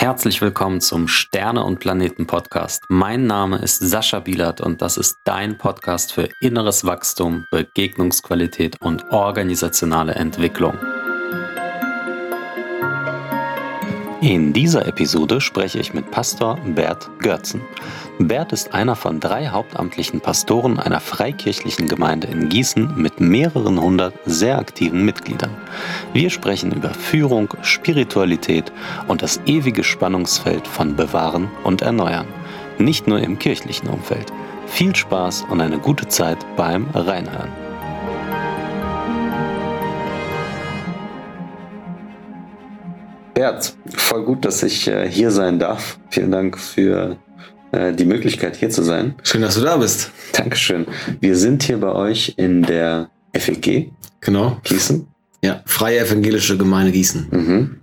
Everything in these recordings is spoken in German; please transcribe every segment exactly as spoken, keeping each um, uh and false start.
Herzlich willkommen zum Sterne und Planeten Podcast. Mein Name ist Sascha Bielert und das ist dein Podcast für inneres Wachstum, Begegnungsqualität und organisationale Entwicklung. In dieser Episode spreche ich mit Pastor Bert Görtzen. Bert ist einer von drei hauptamtlichen Pastoren einer freikirchlichen Gemeinde in Gießen mit mehreren hundert sehr aktiven Mitgliedern. Wir sprechen über Führung, Spiritualität und das ewige Spannungsfeld von Bewahren und Erneuern. Nicht nur im kirchlichen Umfeld. Viel Spaß und eine gute Zeit beim Reinhören. Bert, voll gut, dass ich äh, hier sein darf. Vielen Dank für äh, die Möglichkeit, hier zu sein. Schön, dass du da bist. Dankeschön. Wir sind hier bei euch in der F E G. Genau. Gießen. Ja, Freie Evangelische Gemeinde Gießen. Mhm.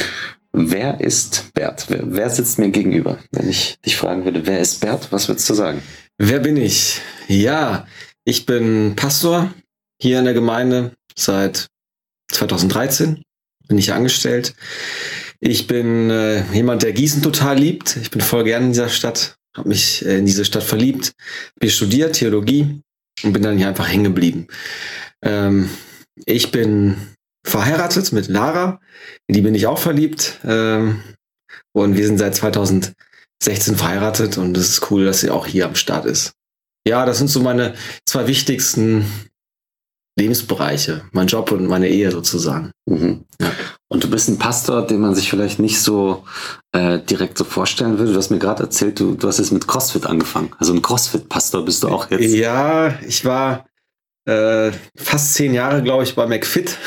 Wer ist Bert? Wer, wer sitzt mir gegenüber? Wenn ich dich fragen würde, wer ist Bert? Was würdest du sagen? Wer bin ich? Ja, ich bin Pastor hier in der Gemeinde seit zweitausenddreizehn. Bin ich angestellt. Ich bin äh, jemand, der Gießen total liebt. Ich bin voll gern in dieser Stadt. Habe mich äh, in diese Stadt verliebt. Bin studiert Theologie und bin dann hier einfach hängen geblieben. Ähm, ich bin verheiratet mit Lara. In die bin ich auch verliebt. Ähm, und wir sind seit zweitausendsechzehn verheiratet und es ist cool, dass sie auch hier am Start ist. Ja, das sind so meine zwei wichtigsten Lebensbereiche, mein Job und meine Ehe sozusagen. Mhm. Ja. Und du bist ein Pastor, den man sich vielleicht nicht so äh, direkt so vorstellen würde. Du hast mir gerade erzählt, du, du hast jetzt mit CrossFit angefangen. Also ein CrossFit-Pastor bist du auch jetzt. Ja, ich war äh, fast zehn Jahre, glaube ich, bei McFit.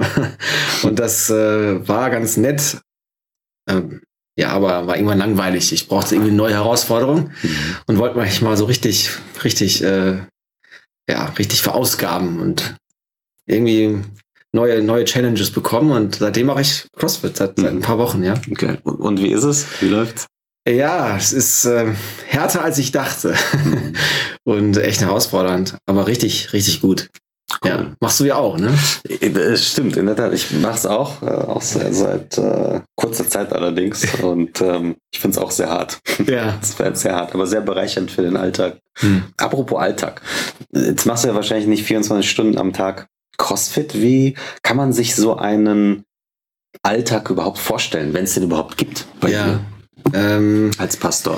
Und das äh, war ganz nett. Ähm, ja, aber war irgendwann langweilig. Ich brauchte irgendwie eine neue Herausforderung mhm. und wollte mich mal so richtig, richtig, äh, ja, richtig verausgaben und irgendwie neue, neue Challenges bekommen und seitdem mache ich CrossFit seit, seit ein paar Wochen, ja. Okay. Und, und wie ist es? Wie läuft's? Ja, es ist äh, härter als ich dachte mhm. und echt herausfordernd, aber richtig, richtig gut. Cool. Ja, machst du ja auch, ne? Das stimmt, in der Tat. Ich mache es auch, äh, auch seit, seit äh, kurzer Zeit allerdings und ähm, ich finde es auch sehr hart. Ja. Es wird sehr hart, aber sehr bereichernd für den Alltag. Hm. Apropos Alltag. Jetzt machst du ja wahrscheinlich nicht vierundzwanzig Stunden am Tag CrossFit. Wie kann man sich so einen Alltag überhaupt vorstellen, wenn es den überhaupt gibt bei ja. dir ähm, als Pastor?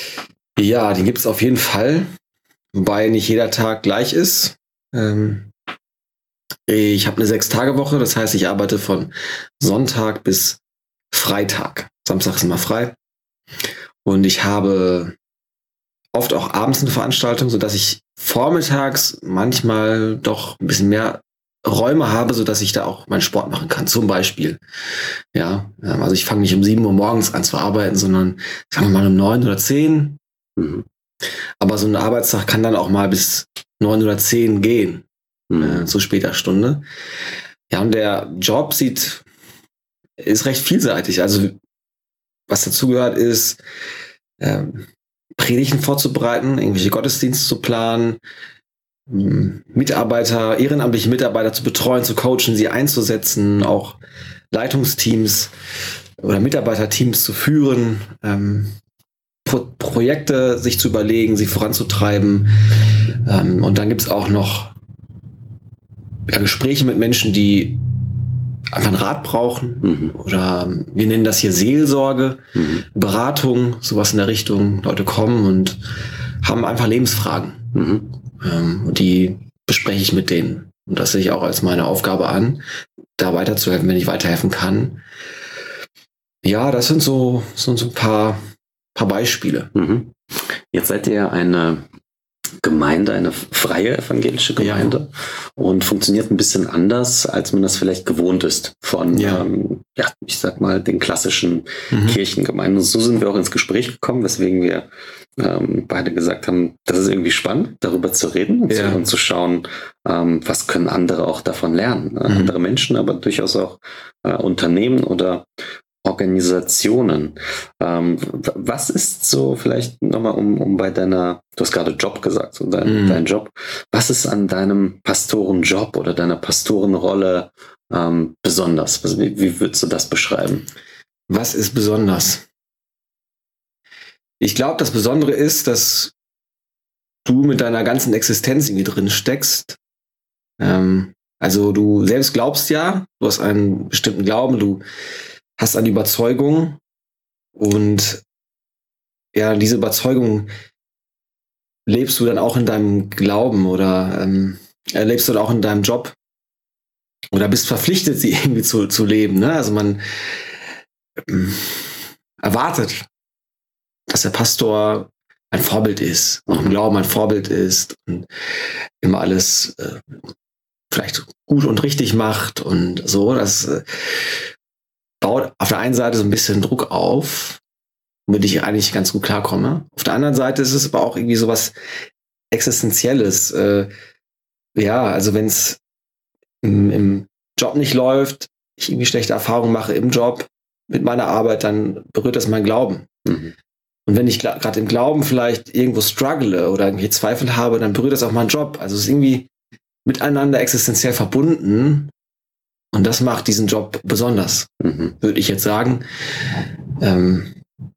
Ja, den gibt es auf jeden Fall, wobei nicht jeder Tag gleich ist. Ähm, ich habe eine Sechs-Tage-Woche, das heißt, ich arbeite von Sonntag bis Freitag. Samstag ist immer frei. Und ich habe oft auch abends eine Veranstaltung, sodass ich vormittags manchmal doch ein bisschen mehr Räume habe, sodass ich da auch meinen Sport machen kann. Zum Beispiel. Ja, also ich fange nicht um sieben Uhr morgens an zu arbeiten, sondern sagen wir mal um neun oder zehn. Mhm. Aber so ein Arbeitstag kann dann auch mal bis neun oder zehn gehen. Mhm. Äh, zu später Stunde. Ja, und der Job sieht, ist recht vielseitig. Also was dazugehört ist, ähm, Predigten vorzubereiten, irgendwelche Gottesdienste zu planen, Mitarbeiter, ehrenamtliche Mitarbeiter zu betreuen, zu coachen, sie einzusetzen, auch Leitungsteams oder Mitarbeiterteams zu führen, ähm, Pro- Projekte sich zu überlegen, sie voranzutreiben. Ähm, und dann gibt es auch noch ja, Gespräche mit Menschen, die einfach einen Rat brauchen mhm. oder wir nennen das hier Seelsorge, mhm. Beratung, sowas in der Richtung. Leute kommen und haben einfach Lebensfragen. Mhm. Ähm, und die bespreche ich mit denen. Und das sehe ich auch als meine Aufgabe an, da weiterzuhelfen, wenn ich weiterhelfen kann. Ja, das sind so, so ein paar, paar Beispiele. Mhm. Jetzt seid ihr eine Gemeinde, eine freie evangelische Gemeinde ja. und funktioniert ein bisschen anders, als man das vielleicht gewohnt ist von, ja, ähm, ja ich sag mal, den klassischen mhm. Kirchengemeinden. Und so sind wir auch ins Gespräch gekommen, weswegen wir ähm, beide gesagt haben, das ist irgendwie spannend, darüber zu reden und, ja. zu, und zu schauen, ähm, was können andere auch davon lernen. Mhm. Andere Menschen, aber durchaus auch äh, Unternehmen oder Organisationen. Ähm, was ist so, vielleicht nochmal, um, um bei deiner, du hast gerade Job gesagt, so dein, mm. dein Job, was ist an deinem Pastorenjob oder deiner Pastorenrolle ähm, besonders? Also wie, wie würdest du das beschreiben? Was ist besonders? Ich glaube, das Besondere ist, dass du mit deiner ganzen Existenz irgendwie drin steckst. Ähm, also du selbst glaubst ja, du hast einen bestimmten Glauben, du hast eine Überzeugung und ja, diese Überzeugung lebst du dann auch in deinem Glauben oder ähm, lebst du dann auch in deinem Job oder bist verpflichtet, sie irgendwie zu, zu leben. Ne? Also man ähm, erwartet, dass der Pastor ein Vorbild ist, auch im Glauben ein Vorbild ist und immer alles äh, vielleicht gut und richtig macht und so. Das äh, baut auf der einen Seite so ein bisschen Druck auf, womit ich eigentlich ganz gut klarkomme. Auf der anderen Seite ist es aber auch irgendwie so was Existenzielles. Äh, ja, also wenn es im, im Job nicht läuft, ich irgendwie schlechte Erfahrungen mache im Job mit meiner Arbeit, dann berührt das mein Glauben. Mhm. Und wenn ich gerade im Glauben vielleicht irgendwo struggle oder irgendwie Zweifel habe, dann berührt das auch meinen Job. Also es ist irgendwie miteinander existenziell verbunden und das macht diesen Job besonders, mhm. würde ich jetzt sagen. Ähm,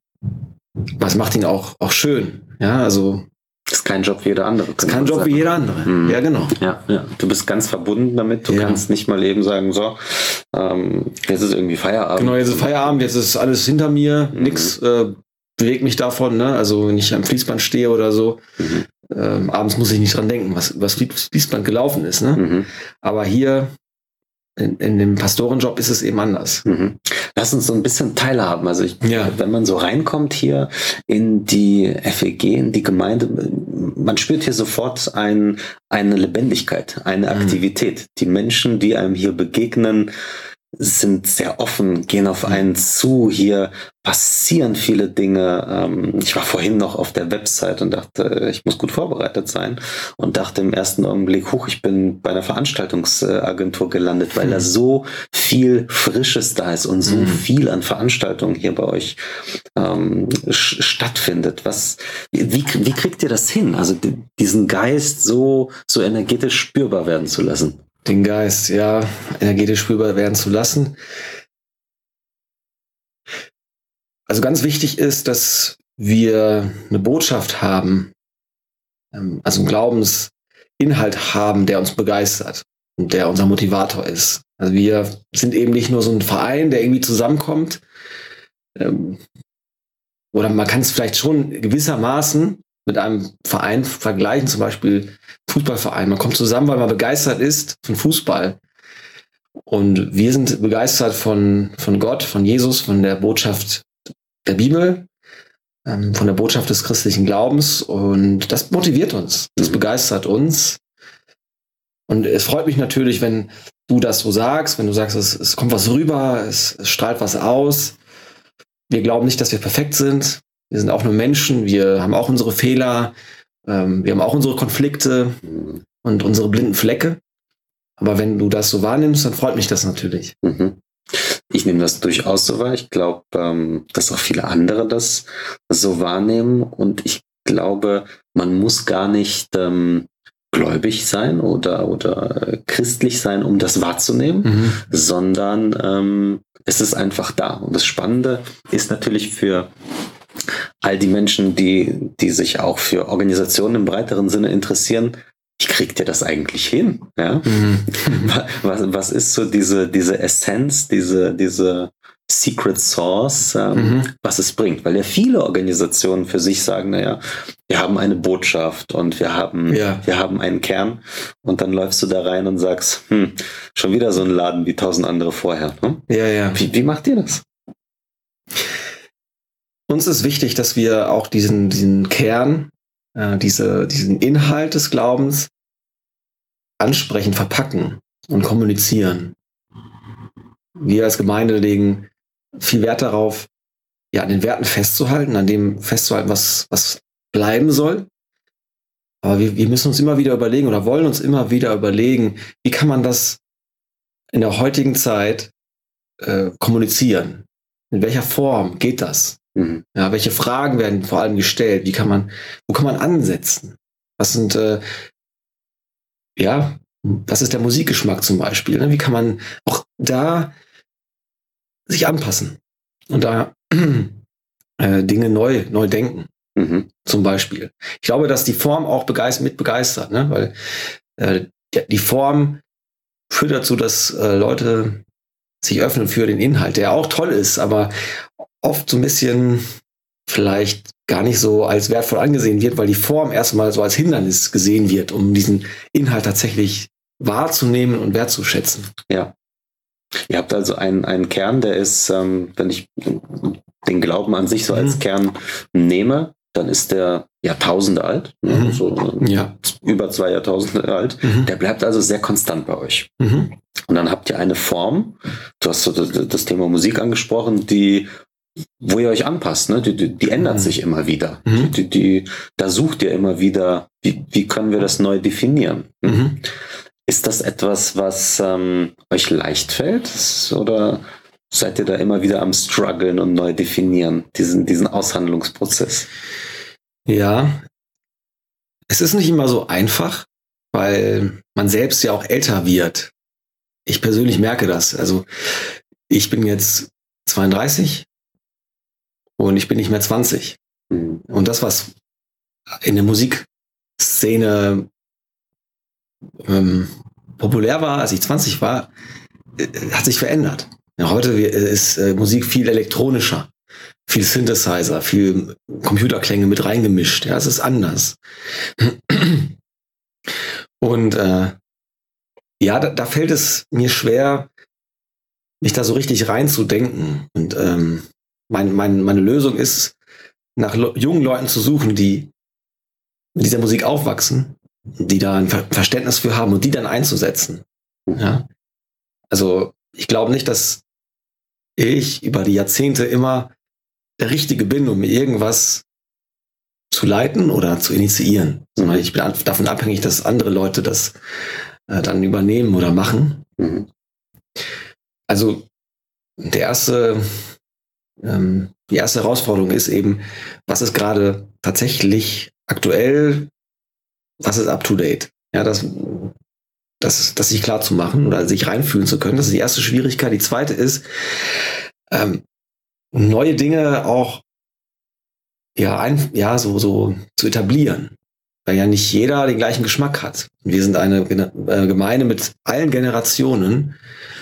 was macht ihn auch, auch schön? Ja, also das ist kein Job wie jeder andere. Das ist kein Job sagen. wie jeder andere. Mhm. Ja, genau. Ja, ja. Du bist ganz verbunden damit. Du ja. kannst nicht mal eben sagen, so, ähm, jetzt ist irgendwie Feierabend. Genau, jetzt ist Feierabend, jetzt ist alles hinter mir, mhm. nix äh, bewegt mich davon. Ne? Also wenn ich am Fließband stehe oder so, mhm. ähm, abends muss ich nicht dran denken, was was Fließband gelaufen ist. Ne? Mhm. Aber hier in, in dem Pastorenjob ist es eben anders. Mhm. Lass uns so ein bisschen teilhaben. Also ich, ja. wenn man so reinkommt hier in die F E G, in die Gemeinde, man spürt hier sofort ein, eine Lebendigkeit, eine mhm. Aktivität. Die Menschen, die einem hier begegnen, sind sehr offen, gehen auf einen zu. Hier passieren viele Dinge. Ich war vorhin noch auf der Website und dachte, ich muss gut vorbereitet sein und dachte im ersten Augenblick, huch, ich bin bei einer Veranstaltungsagentur gelandet, weil mhm. da so viel Frisches da ist und so mhm. viel an Veranstaltungen hier bei euch ähm, stattfindet. Was, wie, wie kriegt ihr das hin? Also diesen Geist so, so energetisch spürbar werden zu lassen? Den Geist, ja, energetisch spürbar werden zu lassen. Also ganz wichtig ist, dass wir eine Botschaft haben, also einen Glaubensinhalt haben, der uns begeistert und der unser Motivator ist. Also wir sind eben nicht nur so ein Verein, der irgendwie zusammenkommt, oder man kann es vielleicht schon gewissermaßen mit einem Verein vergleichen, zum Beispiel Fußballverein. Man kommt zusammen, weil man begeistert ist von Fußball. Und wir sind begeistert von, von Gott, von Jesus, von der Botschaft der Bibel, ähm, von der Botschaft des christlichen Glaubens. Und das motiviert uns, das begeistert uns. Und es freut mich natürlich, wenn du das so sagst, wenn du sagst, es, es kommt was rüber, es, es strahlt was aus. Wir glauben nicht, dass wir perfekt sind. Wir sind auch nur Menschen, wir haben auch unsere Fehler, ähm, wir haben auch unsere Konflikte und unsere blinden Flecke. Aber wenn du das so wahrnimmst, dann freut mich das natürlich. Mhm. Ich nehme das durchaus so wahr. Ich glaube, ähm, dass auch viele andere das so wahrnehmen. Und ich glaube, man muss gar nicht ähm, gläubig sein oder, oder christlich sein, um das wahrzunehmen, mhm. sondern ähm, es ist einfach da. Und das Spannende ist natürlich für all die Menschen, die, die sich auch für Organisationen im breiteren Sinne interessieren, wie kriegt ihr das eigentlich hin? Ja? Mhm. Was, was ist so diese, diese Essenz, diese, diese Secret Sauce, ähm, mhm. was es bringt? Weil ja viele Organisationen für sich sagen, naja, wir haben eine Botschaft und wir haben, ja. wir haben einen Kern und dann läufst du da rein und sagst, hm, schon wieder so ein Laden wie tausend andere vorher. Ne? Ja, ja. Wie, wie macht ihr das? Uns ist wichtig, dass wir auch diesen, diesen Kern, äh, diese, diesen Inhalt des Glaubens ansprechen, verpacken und kommunizieren. Wir als Gemeinde legen viel Wert darauf, ja, an den Werten festzuhalten, an dem festzuhalten, was, was bleiben soll. Aber wir, wir müssen uns immer wieder überlegen oder wollen uns immer wieder überlegen, wie kann man das in der heutigen Zeit äh, kommunizieren? In welcher Form geht das? Mhm. Ja, welche Fragen werden vor allem gestellt? Wie kann man, wo kann man ansetzen? Was sind, äh, ja, was ist der Musikgeschmack zum Beispiel? Ne? Wie kann man auch da sich anpassen und da äh, Dinge neu, neu denken? Mhm. Zum Beispiel. Ich glaube, dass die Form auch begeistert, mit begeistert, ne? Weil äh, die Form führt dazu, dass äh, Leute sich öffnen für den Inhalt, der auch toll ist, aber oft so ein bisschen vielleicht gar nicht so als wertvoll angesehen wird, weil die Form erstmal so als Hindernis gesehen wird, um diesen Inhalt tatsächlich wahrzunehmen und wertzuschätzen. Ja. Ihr habt also einen, einen Kern, der ist, ähm, wenn ich den Glauben an sich so als mhm. Kern nehme, dann ist der Jahrtausende alt, mhm. so ja. über zwei Jahrtausende alt. Mhm. Der bleibt also sehr konstant bei euch. Mhm. Und dann habt ihr eine Form, du hast so das, das Thema Musik angesprochen, die, wo ihr euch anpasst, ne? die, die, die ändert mhm. sich immer wieder. Mhm. Die, die, da sucht ihr immer wieder, wie, wie können wir das neu definieren? Mhm. Ist das etwas, was ähm, euch leicht fällt? Oder seid ihr da immer wieder am Struggeln und neu definieren, diesen, diesen Aushandlungsprozess? Ja, es ist nicht immer so einfach, weil man selbst ja auch älter wird. Ich persönlich merke das. Also ich bin jetzt zweiunddreißig und ich bin nicht mehr zwanzig. Mhm. Und das, was in der Musikszene ähm, populär war, als ich zwanzig war, äh, hat sich verändert. Ja, heute ist äh, Musik viel elektronischer, viel Synthesizer, viel Computerklänge mit reingemischt. Ja, es ist anders. Und äh, ja, da, da fällt es mir schwer, mich da so richtig reinzudenken. Und ähm, mein, mein, meine Lösung ist, nach lo- jungen Leuten zu suchen, die mit dieser Musik aufwachsen, die da ein Ver- Verständnis für haben und die dann einzusetzen. Ja? Also ich glaube nicht, dass ich über die Jahrzehnte immer der Richtige bin, um irgendwas zu leiten oder zu initiieren, sondern ich bin davon abhängig, dass andere Leute das äh, dann übernehmen oder machen. Mhm. Also der erste, ähm, die erste Herausforderung ist eben, was ist gerade tatsächlich aktuell, was ist up to date? Ja, das, das, das sich klar zu machen oder sich reinfühlen zu können, das ist die erste Schwierigkeit. Die zweite ist, ähm, neue Dinge auch ja, ein, ja so, so zu etablieren, weil ja nicht jeder den gleichen Geschmack hat. Wir sind eine äh, Gemeinde mit allen Generationen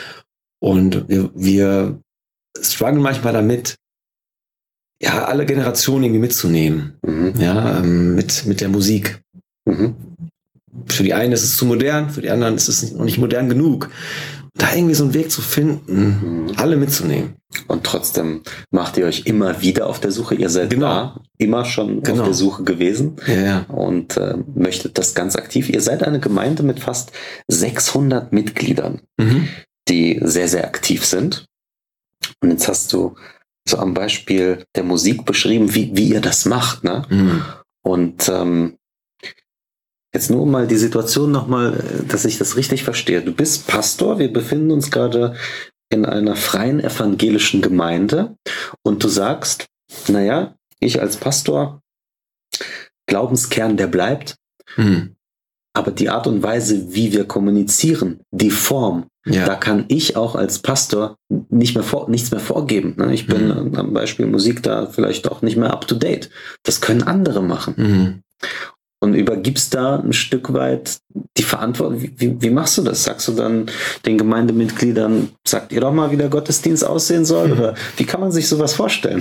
und wir, wir strugglen manchmal damit, ja, alle Generationen irgendwie mitzunehmen, mhm. ja, ähm, mit, mit der Musik. Mhm. Für die einen ist es zu modern, für die anderen ist es noch nicht modern genug. Da irgendwie so einen Weg zu finden, mhm. alle mitzunehmen. Und trotzdem macht ihr euch immer wieder auf der Suche. Ihr seid genau. da, immer schon genau. auf der Suche gewesen ja, ja. und äh, möchtet das ganz aktiv. Ihr seid eine Gemeinde mit fast sechshundert Mitgliedern, mhm. die sehr, sehr aktiv sind. Und jetzt hast du so am Beispiel der Musik beschrieben, wie, wie ihr das macht. Ne? Mhm. Und ähm, jetzt nur mal die Situation nochmal, dass ich das richtig verstehe. Du bist Pastor, wir befinden uns gerade in einer freien evangelischen Gemeinde und du sagst, naja, ich als Pastor, Glaubenskern, der bleibt, mhm. aber die Art und Weise, wie wir kommunizieren, die Form, ja. da kann ich auch als Pastor nicht mehr vor, nichts mehr vorgeben. Ich bin mhm. am Beispiel Musik da vielleicht auch nicht mehr up to date. Das können andere machen. Mhm. Und übergibst da ein Stück weit die Verantwortung. Wie, wie, wie machst du das? Sagst du dann den Gemeindemitgliedern, sagt ihr doch mal, wie der Gottesdienst aussehen soll? Mhm. Oder wie kann man sich sowas vorstellen?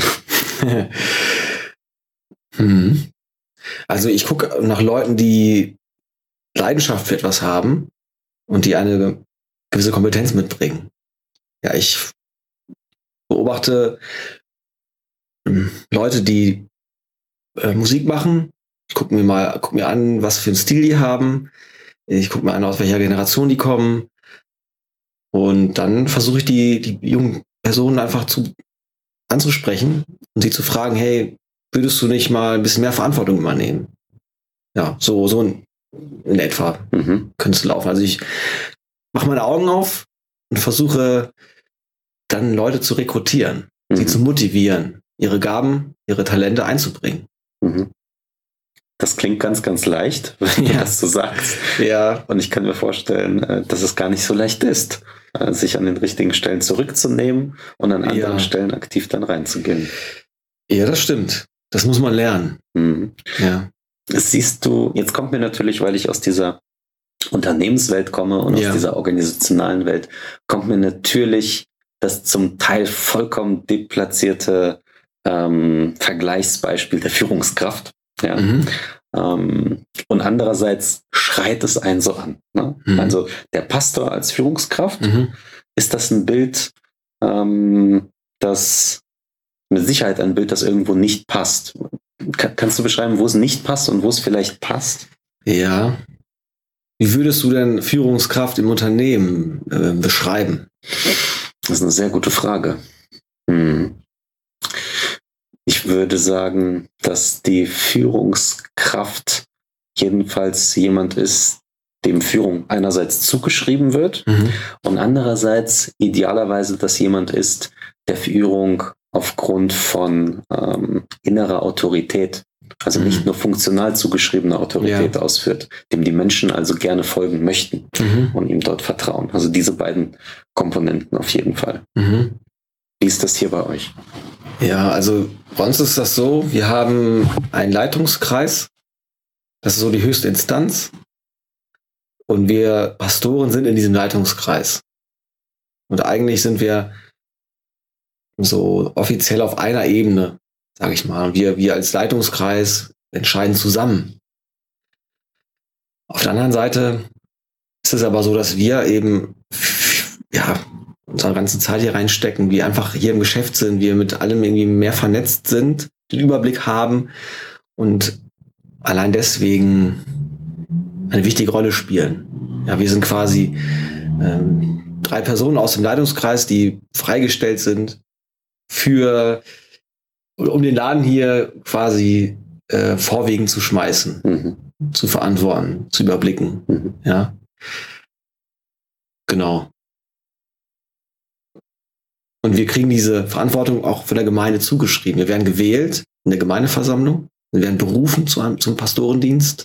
mhm. Also ich gucke nach Leuten, die Leidenschaft für etwas haben und die eine gewisse Kompetenz mitbringen. Ja, ich beobachte Leute, die äh, Musik machen. Ich gucke mir mal, guck mir an, was für einen Stil die haben. Ich gucke mir an, aus welcher Generation die kommen. Und dann versuche ich die, die jungen Personen einfach zu, anzusprechen und sie zu fragen, hey, würdest du nicht mal ein bisschen mehr Verantwortung übernehmen? Ja, so, so in, in etwa mhm. könnte es laufen. Also ich mache meine Augen auf und versuche dann Leute zu rekrutieren, mhm. sie zu motivieren, ihre Gaben, ihre Talente einzubringen. Mhm. Das klingt ganz, ganz leicht, wenn du ja. das so sagst. Ja. Und ich kann mir vorstellen, dass es gar nicht so leicht ist, sich an den richtigen Stellen zurückzunehmen und an anderen ja. Stellen aktiv dann reinzugehen. Ja, das stimmt. das muss man lernen. Mhm. Ja. Das siehst du, jetzt kommt mir natürlich, weil ich aus dieser Unternehmenswelt komme und ja. aus dieser organisationalen Welt, kommt mir natürlich das zum Teil vollkommen deplatzierte ähm, Vergleichsbeispiel der Führungskraft. Ja. Mhm. Ähm, und andererseits schreit es einen so an. Ne? Mhm. Also der Pastor als Führungskraft, mhm. ist das ein Bild, ähm, das mit Sicherheit ein Bild, das irgendwo nicht passt. Kann, kannst du beschreiben, wo es nicht passt und wo es vielleicht passt? Ja. Wie würdest du denn Führungskraft im Unternehmen äh, beschreiben? Das ist eine sehr gute Frage. Hm. Ich würde sagen, dass die Führungskraft jedenfalls jemand ist, dem Führung einerseits zugeschrieben wird mhm. und andererseits idealerweise, dass jemand ist, der Führung aufgrund von ähm, innerer Autorität, also nicht nur funktional zugeschriebene Autorität ja. ausführt, dem die Menschen also gerne folgen möchten mhm. und ihm dort vertrauen. Also diese beiden Komponenten auf jeden Fall. Mhm. Wie ist das hier bei euch? Ja, also bei uns ist das so, wir haben einen Leitungskreis, das ist so die höchste Instanz und wir Pastoren sind in diesem Leitungskreis. Und eigentlich sind wir so offiziell auf einer Ebene, sage ich mal. Wir, wir als Leitungskreis entscheiden zusammen. Auf der anderen Seite ist es aber so, dass wir eben ja unsere ganze Zeit hier reinstecken, wir einfach hier im Geschäft sind, wir mit allem irgendwie mehr vernetzt sind, den Überblick haben und allein deswegen eine wichtige Rolle spielen. Ja, wir sind quasi ähm, drei Personen aus dem Leitungskreis, die freigestellt sind für, um den Laden hier quasi äh, vorwiegend zu schmeißen, mhm. zu verantworten, zu überblicken. Mhm. Ja, genau. Und wir kriegen diese Verantwortung auch von der Gemeinde zugeschrieben. Wir werden gewählt in der Gemeindeversammlung, wir werden berufen zu einem, zum Pastorendienst.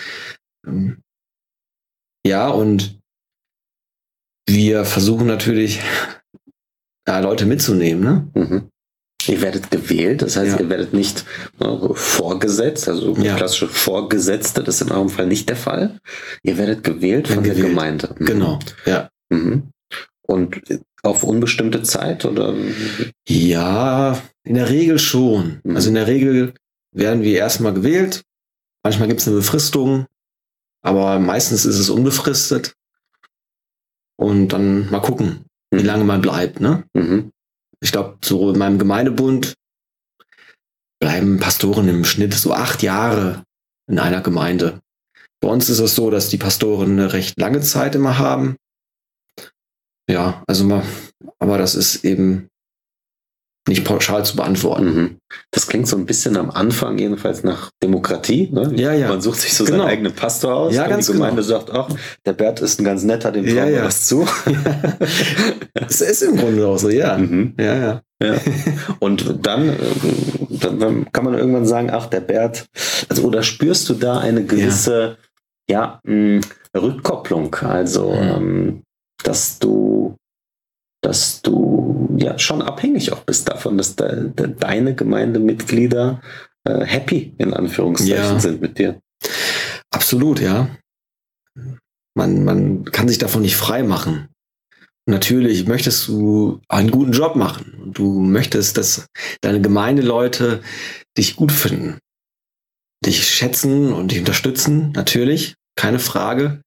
Ja, und wir versuchen natürlich, ja, Leute mitzunehmen. Ne? Mhm. Ihr werdet gewählt, das heißt, ja. ihr werdet nicht äh, vorgesetzt, also ja. klassische Vorgesetzte, das ist in eurem Fall nicht der Fall. Ihr werdet gewählt von gewählt. der Gemeinde. Mhm. Genau, ja. Mhm. Und auf unbestimmte Zeit, oder? Ja, in der Regel schon. Mhm. Also in der Regel werden wir erstmal gewählt. Manchmal gibt es eine Befristung, aber meistens ist es unbefristet. Und dann mal gucken, mhm. wie lange man bleibt. Ne? Mhm. Ich glaube, so in meinem Gemeindebund bleiben Pastoren im Schnitt so acht Jahre in einer Gemeinde. Bei uns ist es so, dass die Pastoren eine recht lange Zeit immer haben. Ja, also mal, aber das ist eben nicht pauschal zu beantworten. Mhm. Das klingt so ein bisschen am Anfang jedenfalls nach Demokratie. Ne? Ja, ja. Man sucht sich so genau. seinen eigenen Pastor aus. Ja, und ganz die Gemeinde genau. sagt, ach, der Bert ist ein ganz netter, dem trauen ja, wir ja. was zu. Ja. Es ist im Grunde auch so, ja. Mhm. Ja, ja. Ja. Und dann, dann kann man irgendwann sagen, ach, der Bert, also oder spürst du da eine gewisse ja. Ja, mh, Rückkopplung, also mhm. ähm, dass du dass du ja schon abhängig auch bist davon, dass de, de, deine Gemeindemitglieder äh, happy in Anführungszeichen ja. sind mit dir. Absolut, ja. Man, man kann sich davon nicht frei machen. Natürlich möchtest du einen guten Job machen und du möchtest, dass deine Gemeindeleute dich gut finden, dich schätzen und dich unterstützen, natürlich, keine Frage.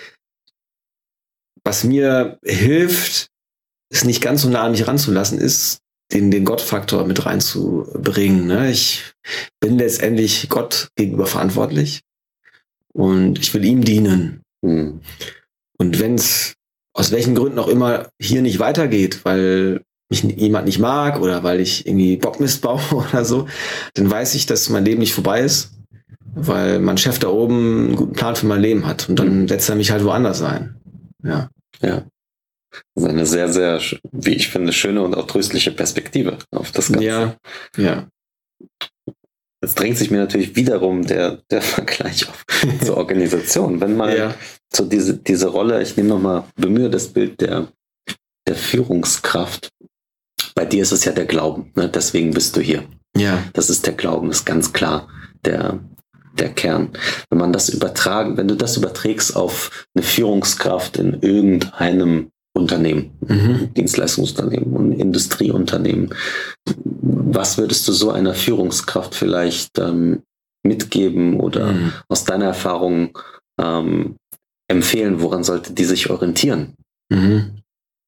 Was mir hilft, es nicht ganz so nah an mich ranzulassen, ist, den, den Gottfaktor mit reinzubringen. Ne? Ich bin letztendlich Gott gegenüber verantwortlich und ich will ihm dienen. Mhm. Und wenn es aus welchen Gründen auch immer hier nicht weitergeht, weil mich jemand nicht mag oder weil ich irgendwie Bockmist baue oder so, dann weiß ich, dass mein Leben nicht vorbei ist, weil mein Chef da oben einen guten Plan für mein Leben hat und dann setzt er mich halt woanders ein. Ja. Ja. Das ist eine sehr, sehr, wie ich finde, schöne und auch tröstliche Perspektive auf das Ganze. Ja, ja. Jetzt drängt sich mir natürlich wiederum der, der Vergleich auf zur Organisation. Wenn man ja. so diese, diese Rolle, ich nehme nochmal, bemühe das Bild der, der Führungskraft. Bei dir ist es ja der Glauben, ne? Deswegen bist du hier. Ja. Das ist der Glauben, ist ganz klar der, der Kern. Wenn man das übertragen, wenn du das überträgst auf eine Führungskraft in irgendeinem Unternehmen, mhm. Dienstleistungsunternehmen und Industrieunternehmen, was würdest du so einer Führungskraft vielleicht ähm, mitgeben oder mhm. aus deiner Erfahrung ähm, empfehlen? Woran sollte die sich orientieren? Mhm.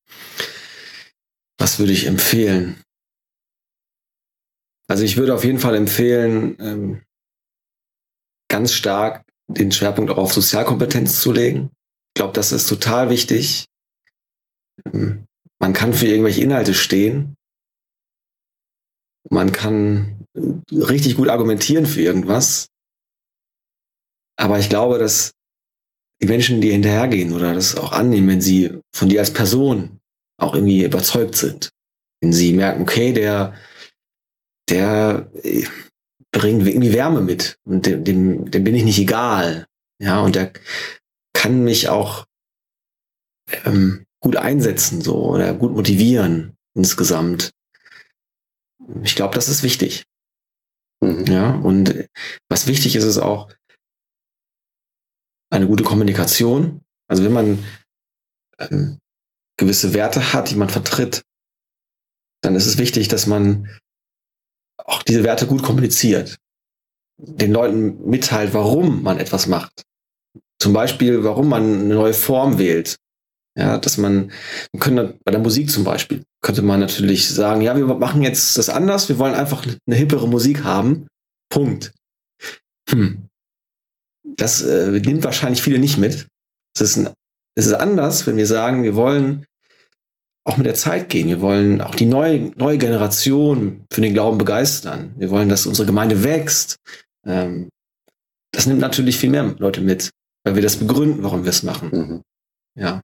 Was würde ich empfehlen? Also ich würde auf jeden Fall empfehlen, ähm, ganz stark den Schwerpunkt auch auf Sozialkompetenz zu legen. Ich glaube, das ist total wichtig. Ähm, man kann für irgendwelche Inhalte stehen. Man kann richtig gut argumentieren für irgendwas. Aber ich glaube, dass die Menschen, die hinterhergehen oder das auch annehmen, wenn sie von dir als Person auch irgendwie überzeugt sind, wenn sie merken, okay, der, der bringt irgendwie Wärme mit und dem, dem, dem bin ich nicht egal, ja, und der kann mich auch ähm, gut einsetzen, so, oder gut motivieren insgesamt. Ich glaube, das ist wichtig. Mhm. Ja, und was wichtig ist, ist auch eine gute Kommunikation. Also wenn man ähm, gewisse Werte hat, die man vertritt, dann ist es wichtig, dass man auch diese Werte gut kommuniziert. Den Leuten mitteilt, warum man etwas macht. Zum Beispiel, warum man eine neue Form wählt. Ja, dass man, wir können bei der Musik zum Beispiel, könnte man natürlich sagen, ja, wir machen jetzt das anders, wir wollen einfach eine hippere Musik haben. Punkt. Hm. Das äh, nimmt wahrscheinlich viele nicht mit. Es ist, ein, es ist anders, wenn wir sagen, wir wollen auch mit der Zeit gehen. Wir wollen auch die neue, neue Generation für den Glauben begeistern. Wir wollen, dass unsere Gemeinde wächst. Ähm, das nimmt natürlich viel mehr Leute mit, weil wir das begründen, warum wir es machen. Mhm. Ja.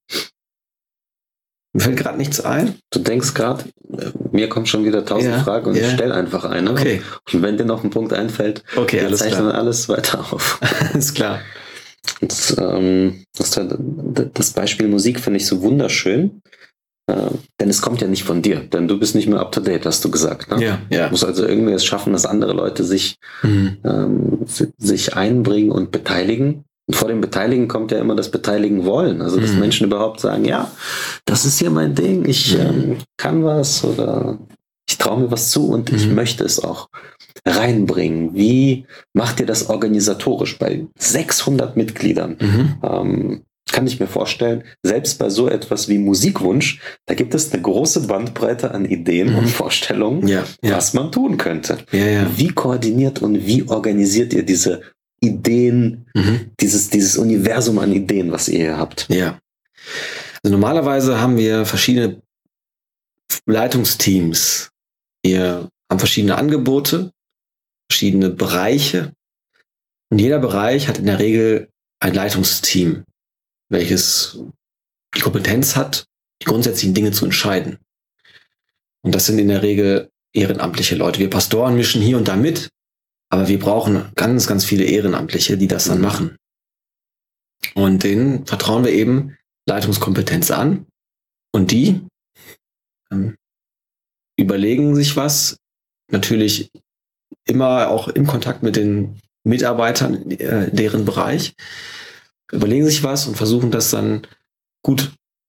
Mir fällt gerade nichts ein. Du denkst gerade, mir kommen schon wieder tausend ja, Fragen und ja. ich stelle einfach eine. Okay. Und wenn dir noch ein Punkt einfällt, okay, wir zeichnen alles weiter auf. Alles klar. Das, ähm, das, das Beispiel Musik finde ich so wunderschön, äh, denn es kommt ja nicht von dir, denn du bist nicht mehr up to date, hast du gesagt. Ne? Ja, ja. Du musst also irgendwie es schaffen, dass andere Leute sich, mhm. ähm, sich einbringen und beteiligen. Und vor dem Beteiligen kommt ja immer das Beteiligen wollen. Also, dass mhm. Menschen überhaupt sagen, ja, das ist hier mein Ding, ich mhm. ähm, kann was oder ich traue mir was zu und mhm. ich möchte es auch reinbringen. Wie macht ihr das organisatorisch bei sechshundert Mitgliedern? Mhm. Ähm, kann ich mir vorstellen, selbst bei so etwas wie Musikwunsch, da gibt es eine große Bandbreite an Ideen mhm. und Vorstellungen, ja, ja. was man tun könnte. Ja, ja. Wie koordiniert und wie organisiert ihr diese Ideen, mhm. dieses, dieses Universum an Ideen, was ihr hier habt? Ja. Also normalerweise haben wir verschiedene Leitungsteams. Wir haben verschiedene Angebote, verschiedene Bereiche. Und jeder Bereich hat in der Regel ein Leitungsteam, welches die Kompetenz hat, die grundsätzlichen Dinge zu entscheiden. Und das sind in der Regel ehrenamtliche Leute. Wir Pastoren mischen hier und da mit, aber wir brauchen ganz, ganz viele Ehrenamtliche, die das dann machen. Und denen vertrauen wir eben Leitungskompetenz an. Und die ähm, überlegen sich was, natürlich immer auch im Kontakt mit den Mitarbeitern, äh, deren Bereich, überlegen sich was und versuchen das dann gut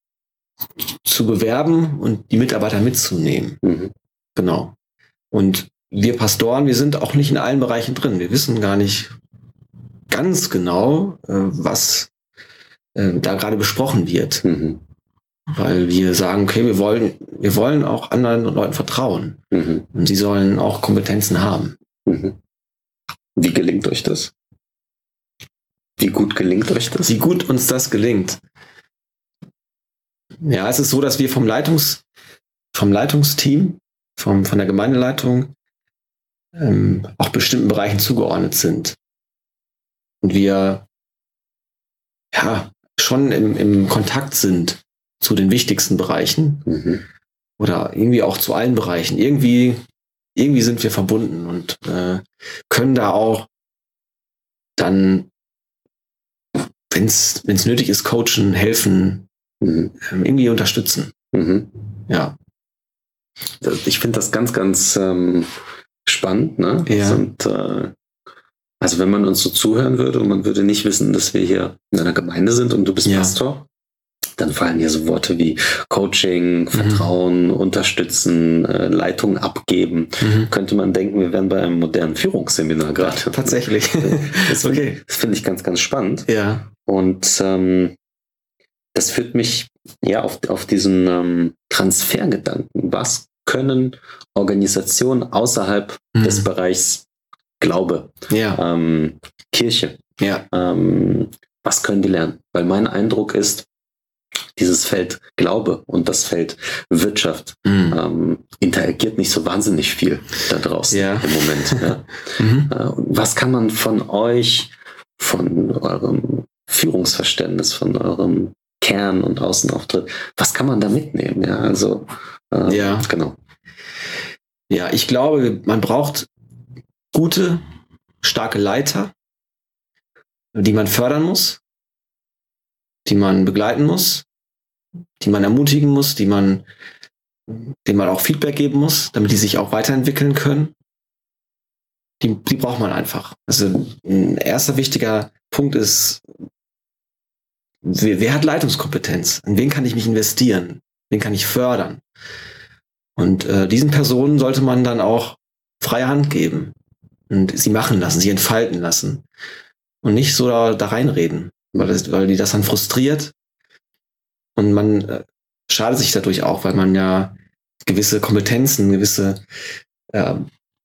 zu bewerben und die Mitarbeiter mitzunehmen. Mhm. Genau. Und wir Pastoren, wir sind auch nicht in allen Bereichen drin. Wir wissen gar nicht ganz genau, äh, was äh, da gerade besprochen wird. Mhm. Weil wir sagen, okay, wir wollen, wir wollen auch anderen Leuten vertrauen. Mhm. Und sie sollen auch Kompetenzen haben. Mhm. Wie gelingt euch das? Wie gut gelingt euch das? Wie gut uns das gelingt. Ja, es ist so, dass wir vom Leitungs, vom Leitungsteam, vom, von der Gemeindeleitung ähm, auch bestimmten Bereichen zugeordnet sind. Und wir ja schon im, im Kontakt sind zu den wichtigsten Bereichen mhm. oder irgendwie auch zu allen Bereichen. Irgendwie, irgendwie sind wir verbunden und äh, können da auch dann, wenn es nötig ist, coachen, helfen, mhm. irgendwie unterstützen. Mhm. Ja. Ich finde das ganz, ganz ähm, spannend. spannend, ne? Ja. Und, äh, also wenn man uns so zuhören würde und man würde nicht wissen, dass wir hier in einer Gemeinde sind und du bist Ja. Pastor, dann fallen hier so Worte wie Coaching, Vertrauen, mhm. unterstützen, äh, Leitung abgeben. Mhm. Könnte man denken, wir wären bei einem modernen Führungsseminar gerade. Ja, tatsächlich. Das, okay. das finde ich ganz, ganz spannend. Ja. Und ähm, das führt mich ja auf, auf diesen ähm, Transfergedanken. Was können Organisationen außerhalb mhm. des Bereichs Glaube, ja. ähm, Kirche, ja. ähm, was können die lernen? Weil mein Eindruck ist, dieses Feld Glaube und das Feld Wirtschaft mhm. ähm, interagiert nicht so wahnsinnig viel da draußen ja. im Moment. Ja. mhm. äh, was kann man von euch, von eurem Führungsverständnis, von eurem Kern und Außenauftritt, was kann man da mitnehmen? Ja, also äh, ja. genau. Ja, ich glaube, man braucht gute, starke Leiter, die man fördern muss, die man begleiten muss, die man ermutigen muss, die man, denen man auch Feedback geben muss, damit die sich auch weiterentwickeln können. Die, die braucht man einfach. Also ein erster wichtiger Punkt ist, wer, wer hat Leitungskompetenz? In wen kann ich mich investieren? Wen kann ich fördern? Und äh, diesen Personen sollte man dann auch freie Hand geben und sie machen lassen, sie entfalten lassen und nicht so da, da reinreden, weil, das, weil die das dann frustriert und man äh, schadet sich dadurch auch, weil man ja gewisse Kompetenzen, gewisse äh,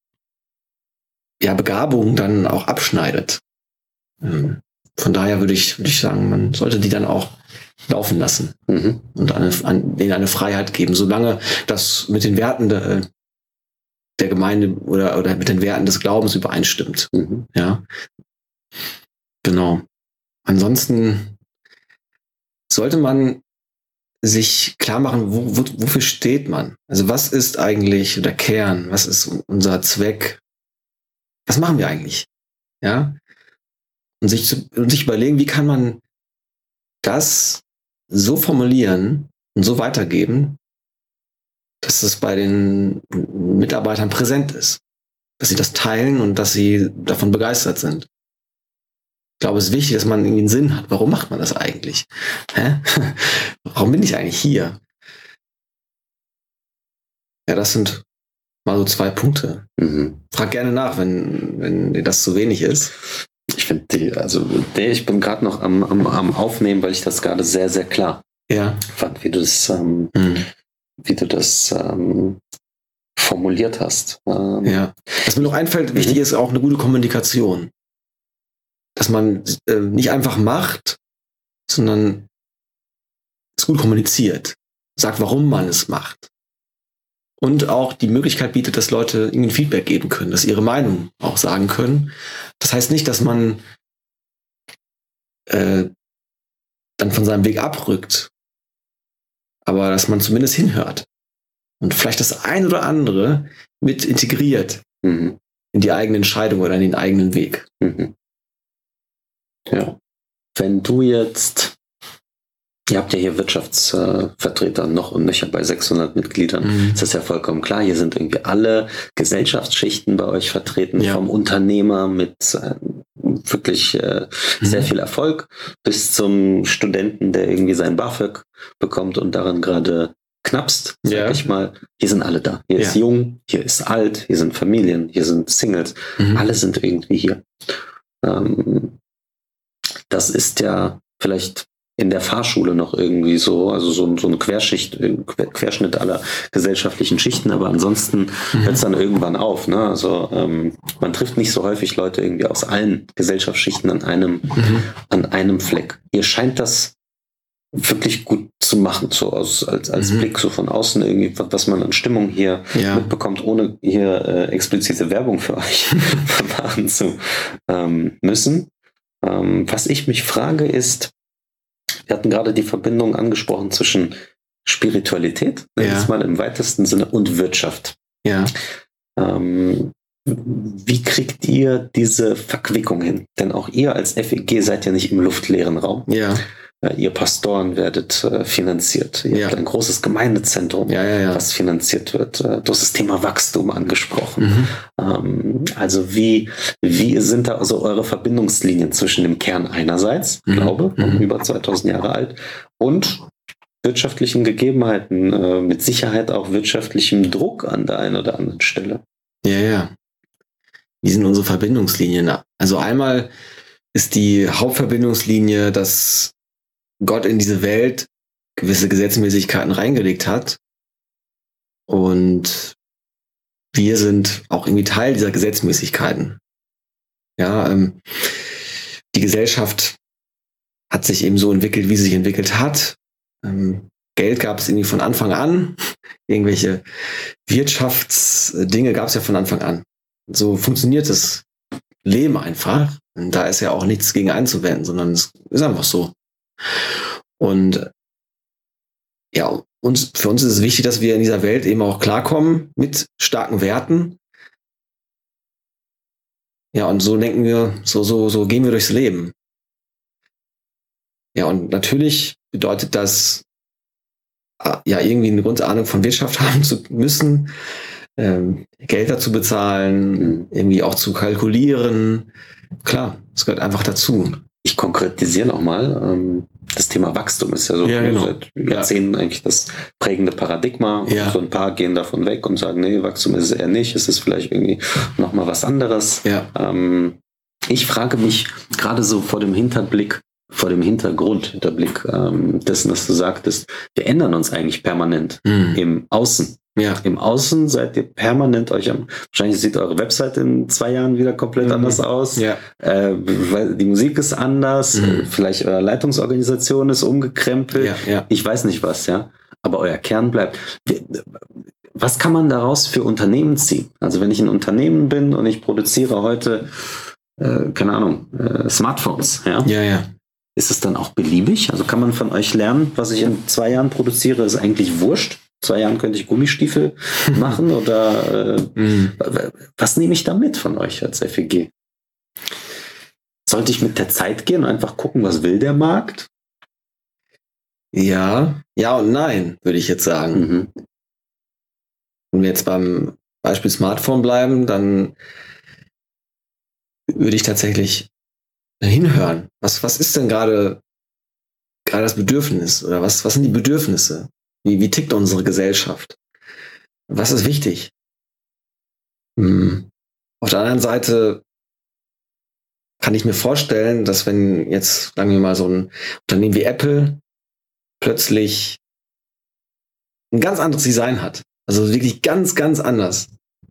ja, Begabungen dann auch abschneidet. Ähm, von daher würde ich, würde ich sagen, man sollte die dann auch laufen lassen mhm. und eine, an, denen eine Freiheit geben, solange das mit den Werten der, der Gemeinde oder, oder mit den Werten des Glaubens übereinstimmt. Mhm. Ja, genau. Ansonsten sollte man sich klar machen, wo, wo, wofür steht man? Also was ist eigentlich der Kern? Was ist unser Zweck? Was machen wir eigentlich? Ja, und sich, zu, und sich überlegen, wie kann man das so formulieren und so weitergeben, dass es bei den Mitarbeitern präsent ist, dass sie das teilen und dass sie davon begeistert sind. Ich glaube, es ist wichtig, dass man irgendwie einen Sinn hat. Warum macht man das eigentlich? Hä? Warum bin ich eigentlich hier? Ja, das sind mal so zwei Punkte. Mhm. Frag gerne nach, wenn, wenn dir das zu wenig ist. Ich finde die, also ich bin gerade noch am, am, am Aufnehmen, weil ich das gerade sehr, sehr klar ja. fand, wie du das, ähm, mhm. wie du das ähm, formuliert hast. Ähm, ja. Was mir noch einfällt, wichtig mhm. ist auch eine gute Kommunikation. Dass man äh, nicht einfach macht, sondern es gut kommuniziert. Sagt, warum man es macht. Und auch die Möglichkeit bietet, dass Leute ihnen Feedback geben können, dass sie ihre Meinung auch sagen können. Das heißt nicht, dass man äh, dann von seinem Weg abrückt, aber dass man zumindest hinhört und vielleicht das ein oder andere mit integriert mhm. in die eigene Entscheidung oder in den eigenen Weg. Mhm. Ja. Wenn du jetzt, ihr habt ja hier Wirtschaftsvertreter noch und nöcher bei sechshundert Mitgliedern, mhm. das ist ja vollkommen klar, hier sind irgendwie alle Gesellschaftsschichten bei euch vertreten, ja. vom Unternehmer mit äh, wirklich äh, mhm. sehr viel Erfolg bis zum Studenten, der irgendwie sein BAföG bekommt und daran gerade knappst, sag ja. ich mal. Hier sind alle da. Hier ja. ist jung, hier ist alt, hier sind Familien, hier sind Singles, mhm. alle sind irgendwie hier. Ähm, das ist ja vielleicht in der Fahrschule noch irgendwie so, also so, so ein Querschicht, Querschnitt aller gesellschaftlichen Schichten, aber ansonsten mhm. hört es dann irgendwann auf. Ne? Also ähm, man trifft nicht so häufig Leute irgendwie aus allen Gesellschaftsschichten an einem, mhm. an einem Fleck. Ihr scheint das wirklich gut zu machen, so aus, als, als mhm. Blick so von außen irgendwie, was man an Stimmung hier ja. mitbekommt, ohne hier äh, explizite Werbung für euch machen zu ähm, müssen. Ähm, was ich mich frage ist, wir hatten gerade die Verbindung angesprochen zwischen Spiritualität, ja. jetzt mal im weitesten Sinne, und Wirtschaft. Ja. Ähm, wie kriegt ihr diese Verquickung hin? Denn auch ihr als F E G seid ja nicht im luftleeren Raum. Ja. äh, ihr Pastoren werdet äh, finanziert. Ihr Ja. habt ein großes Gemeindezentrum, Ja, ja, ja. was finanziert wird. Äh, du hast das Thema Wachstum angesprochen. Mhm. Ähm, also wie, wie sind da also eure Verbindungslinien zwischen dem Kern einerseits, Mhm. Glaube, Mhm. über zweitausend Jahre alt, und wirtschaftlichen Gegebenheiten, äh, mit Sicherheit auch wirtschaftlichem Druck an der einen oder anderen Stelle? Ja, ja. Wie sind unsere Verbindungslinien? Also einmal ist die Hauptverbindungslinie, dass Gott in diese Welt gewisse Gesetzmäßigkeiten reingelegt hat. Und wir sind auch irgendwie Teil dieser Gesetzmäßigkeiten. Ja, ähm, die Gesellschaft hat sich eben so entwickelt, wie sie sich entwickelt hat. Ähm, Geld gab es irgendwie von Anfang an. Irgendwelche Wirtschaftsdinge gab es ja von Anfang an. So funktioniert das Leben einfach. Und da ist ja auch nichts gegen einzuwenden, sondern es ist einfach so. Und ja, uns, für uns ist es wichtig, dass wir in dieser Welt eben auch klarkommen mit starken Werten. Ja, und so denken wir, so, so, so gehen wir durchs Leben. Ja, und natürlich bedeutet das, ja, irgendwie eine Grundahnung von Wirtschaft haben zu müssen, ähm, Geld dazu bezahlen, irgendwie auch zu kalkulieren. Klar, das gehört einfach dazu. Ich konkretisiere nochmal, ähm, das Thema Wachstum ist ja so Ja, genau. seit Jahrzehnten ja. eigentlich das prägende Paradigma. Ja. So ein paar gehen davon weg und sagen, nee, Wachstum ist es eher nicht, es ist vielleicht irgendwie nochmal was anderes. Ja. Ähm, ich frage mich gerade so vor dem Hinterblick, vor dem Hintergrund, Hinterblick ähm, dessen, was du sagtest, wir ändern uns eigentlich permanent Mhm. im Außen. Ja. Im Außen seid ihr permanent euch am, wahrscheinlich sieht eure Website in zwei Jahren wieder komplett Mhm. anders aus. Ja. Äh, weil die Musik ist anders, Mhm. vielleicht eure Leitungsorganisation ist umgekrempelt. Ja, ja. Ich weiß nicht was, ja. Aber euer Kern bleibt. Was kann man daraus für Unternehmen ziehen? Also wenn ich ein Unternehmen bin und ich produziere heute, äh, keine Ahnung, äh, Smartphones, ja. Ja, ja. Ist es dann auch beliebig? Also kann man von euch lernen, was ich in zwei Jahren produziere, ist eigentlich wurscht. Zwei Jahren könnte ich Gummistiefel machen oder äh, Mhm. was nehme ich da mit von euch als F E G? Sollte ich mit der Zeit gehen und einfach gucken, was will der Markt? Ja, ja und nein, würde ich jetzt sagen. Mhm. Wenn wir jetzt beim Beispiel Smartphone bleiben, dann würde ich tatsächlich hinhören. Was, was ist denn gerade gerade das Bedürfnis? Oder was, was sind die Bedürfnisse? Wie, wie tickt unsere Gesellschaft? Was ist wichtig? Hm. Auf der anderen Seite kann ich mir vorstellen, dass wenn jetzt, sagen wir mal, so ein Unternehmen wie Apple plötzlich ein ganz anderes Design hat, also wirklich ganz, ganz anders,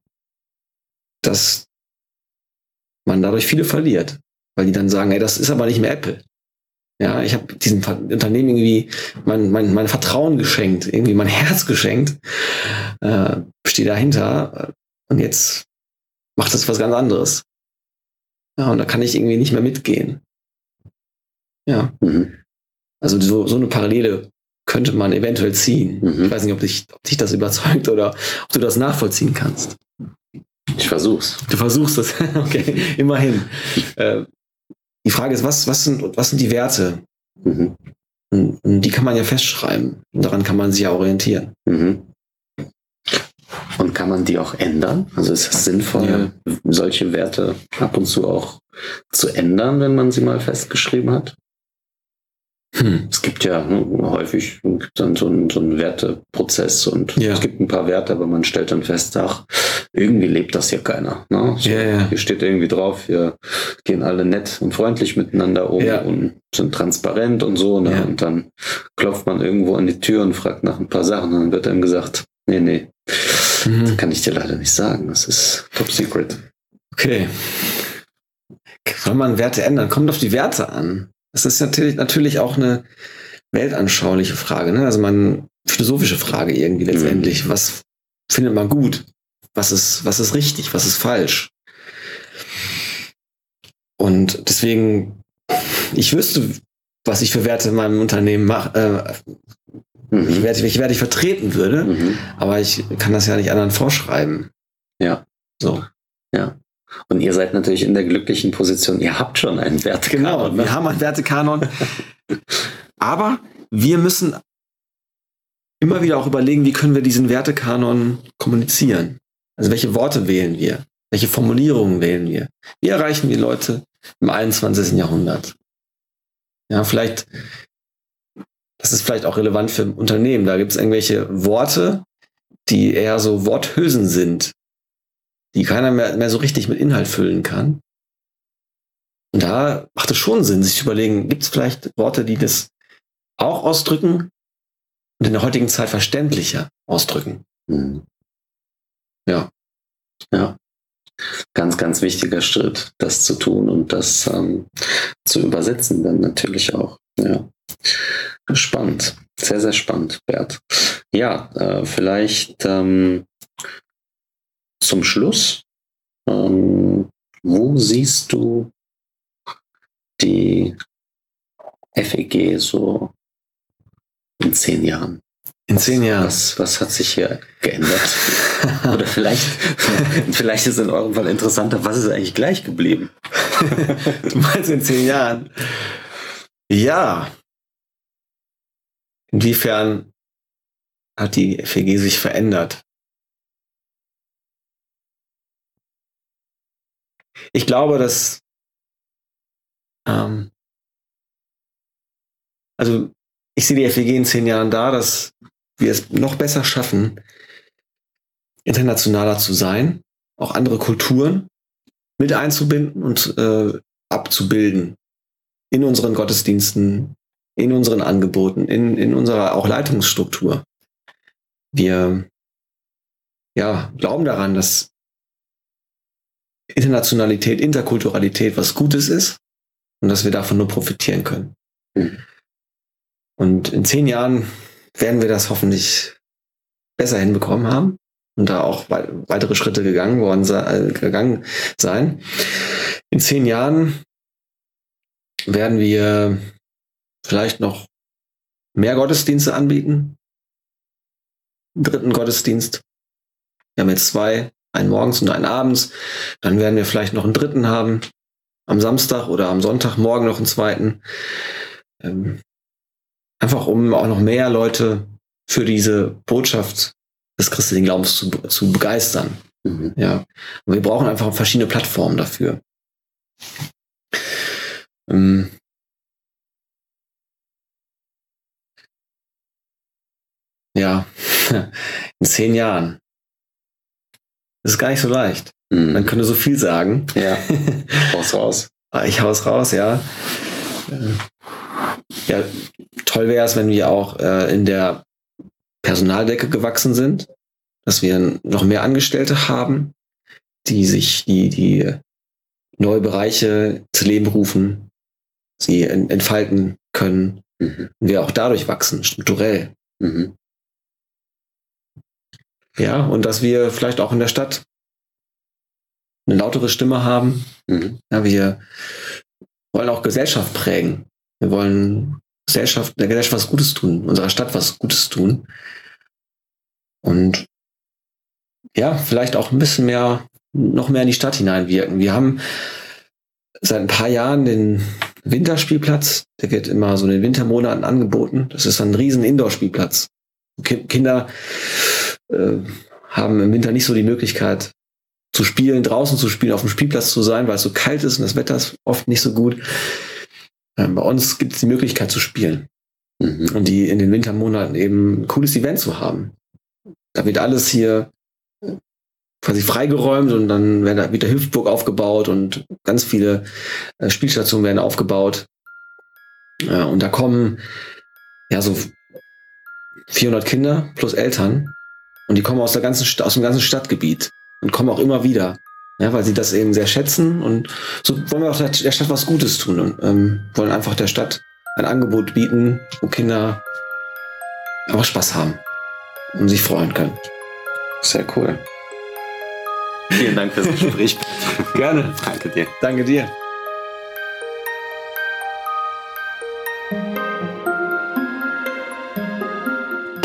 dass man dadurch viele verliert, weil die dann sagen, ey, das ist aber nicht mehr Apple. Ja, ich habe diesem Unternehmen irgendwie mein, mein, mein Vertrauen geschenkt, irgendwie mein Herz geschenkt, äh, stehe dahinter und jetzt macht das was ganz anderes. Ja, und da kann ich irgendwie nicht mehr mitgehen. Ja, Mhm. also so, so eine Parallele könnte man eventuell ziehen. Mhm. Ich weiß nicht, ob dich, ob dich das überzeugt oder ob du das nachvollziehen kannst. Ich versuch's. Du versuchst es. Okay, immerhin. Äh, die Frage ist, was, was, sind, was sind die Werte? Mhm. Und, und die kann man ja festschreiben. Und daran kann man sich ja orientieren. Mhm. Und kann man die auch ändern? Also ist es sinnvoll, Ja. solche Werte ab und zu auch zu ändern, wenn man sie mal festgeschrieben hat? Hm. Es gibt ja ne, häufig gibt dann so einen, so einen Werteprozess und Ja. es gibt ein paar Werte, aber man stellt dann fest, ach, irgendwie lebt das hier keiner. Ne? So, Ja, ja. Hier steht irgendwie drauf, wir gehen alle nett und freundlich miteinander um Ja. und sind transparent und so. Ne? Ja. Und dann klopft man irgendwo an die Tür und fragt nach ein paar Sachen und dann wird einem gesagt, nee, nee, Mhm. kann ich dir leider nicht sagen. Das ist top secret. Okay. Soll man Werte ändern? Kommt auf die Werte an. Das ist natürlich, natürlich auch eine weltanschauliche Frage, ne? Also man philosophische Frage irgendwie letztendlich. Mhm. Was findet man gut? Was ist, was ist richtig? Was ist falsch? Und deswegen, ich wüsste, was ich für Werte in meinem Unternehmen mache, äh, Mhm. ich werde, ich werde ich vertreten würde, Mhm. aber ich kann das ja nicht anderen vorschreiben. Ja. So. Ja. Und ihr seid natürlich in der glücklichen Position, ihr habt schon einen Wertekanon. Genau, ne? wir haben einen Wertekanon. Aber wir müssen immer wieder auch überlegen, wie können wir diesen Wertekanon kommunizieren? Also welche Worte wählen wir? Welche Formulierungen wählen wir? Wie erreichen wir Leute im einundzwanzigsten Jahrhundert? Ja, vielleicht, das ist vielleicht auch relevant für Unternehmen. Da gibt es irgendwelche Worte, die eher so Worthülsen sind, die keiner mehr, mehr so richtig mit Inhalt füllen kann. Und da macht es schon Sinn, sich zu überlegen, gibt es vielleicht Worte, die das auch ausdrücken und in der heutigen Zeit verständlicher ausdrücken? Mhm. Ja. Ja. Ganz, ganz wichtiger Schritt, das zu tun und das ähm, zu übersetzen dann natürlich auch. Ja. Spannend. Sehr, sehr spannend, Bert. Ja, äh, vielleicht ähm, zum Schluss. Ähm, wo siehst du die F E G so in zehn Jahren? In zehn Jahren. Was, was hat sich hier geändert? Oder vielleicht, vielleicht ist in eurem Fall interessanter, was ist eigentlich gleich geblieben? Du meinst in zehn Jahren? Ja. Inwiefern hat die F E G sich verändert? Ich glaube, dass ähm, also ich sehe die F E G in zehn Jahren da, dass wir es noch besser schaffen, internationaler zu sein, auch andere Kulturen mit einzubinden und äh, abzubilden in unseren Gottesdiensten, in unseren Angeboten, in, in unserer auch Leitungsstruktur. Wir ja, glauben daran, dass Internationalität, Interkulturalität was Gutes ist und dass wir davon nur profitieren können. Mhm. Und in zehn Jahren werden wir das hoffentlich besser hinbekommen haben und da auch weitere Schritte gegangen worden äh, gegangen sein. In zehn Jahren werden wir vielleicht noch mehr Gottesdienste anbieten. Einen dritten Gottesdienst. Wir haben jetzt zwei, einen morgens und einen abends. Dann werden wir vielleicht noch einen dritten haben. Am Samstag oder am Sonntagmorgen noch einen zweiten. Ähm, einfach um auch noch mehr Leute für diese Botschaft des christlichen Glaubens zu, zu begeistern. Mhm. Ja. Und wir brauchen einfach verschiedene Plattformen dafür. Ähm, ja, in zehn Jahren. Das ist gar nicht so leicht. Mhm. Man könnte so viel sagen. Ja, raus, raus. Ich hau's raus, ja. Ja, toll wäre es, wenn wir auch äh, in der Personaldecke gewachsen sind, dass wir noch mehr Angestellte haben, die sich die, die neue Bereiche zu Leben rufen, sie entfalten können. Mhm. Und wir auch dadurch wachsen, strukturell. Mhm. Ja, und dass wir vielleicht auch in der Stadt eine lautere Stimme haben. Mhm. Ja, wir wollen auch Gesellschaft prägen. Wir wollen Gesellschaft, der Gesellschaft was Gutes tun, unserer Stadt was Gutes tun. Und ja, vielleicht auch ein bisschen mehr, noch mehr in die Stadt hineinwirken. Wir haben seit ein paar Jahren den Winterspielplatz, der wird immer so in den Wintermonaten angeboten. Das ist ein riesen Indoor-Spielplatz. Kinder äh, haben im Winter nicht so die Möglichkeit zu spielen, draußen zu spielen, auf dem Spielplatz zu sein, weil es so kalt ist und das Wetter ist oft nicht so gut. Ähm, bei uns gibt es die Möglichkeit zu spielen. Mhm. Und die in den Wintermonaten eben ein cooles Event zu haben. Da wird alles hier quasi freigeräumt und dann wird da, wird der Hüpfburg aufgebaut und ganz viele äh, Spielstationen werden aufgebaut. Ja, und da kommen ja so vierhundert Kinder plus Eltern und die kommen aus der ganzen St- aus dem ganzen Stadtgebiet und kommen auch immer wieder, ja, weil sie das eben sehr schätzen und so wollen wir auch der, der Stadt was Gutes tun und ähm, wollen einfach der Stadt ein Angebot bieten, wo Kinder einfach Spaß haben und sich freuen können. Sehr cool. Vielen Dank fürs Gespräch. Gerne. Danke dir. Danke dir.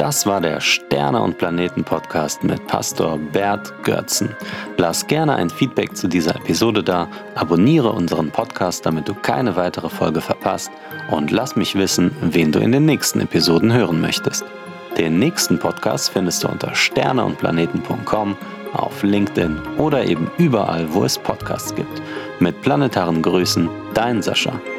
Das war der Sterne und Planeten Podcast mit Pastor Bert Götzen. Lass gerne ein Feedback zu dieser Episode da, abonniere unseren Podcast, damit du keine weitere Folge verpasst und lass mich wissen, wen du in den nächsten Episoden hören möchtest. Den nächsten Podcast findest du unter sterne und planeten punkt com, auf LinkedIn oder eben überall, wo es Podcasts gibt. Mit planetaren Grüßen, dein Sascha.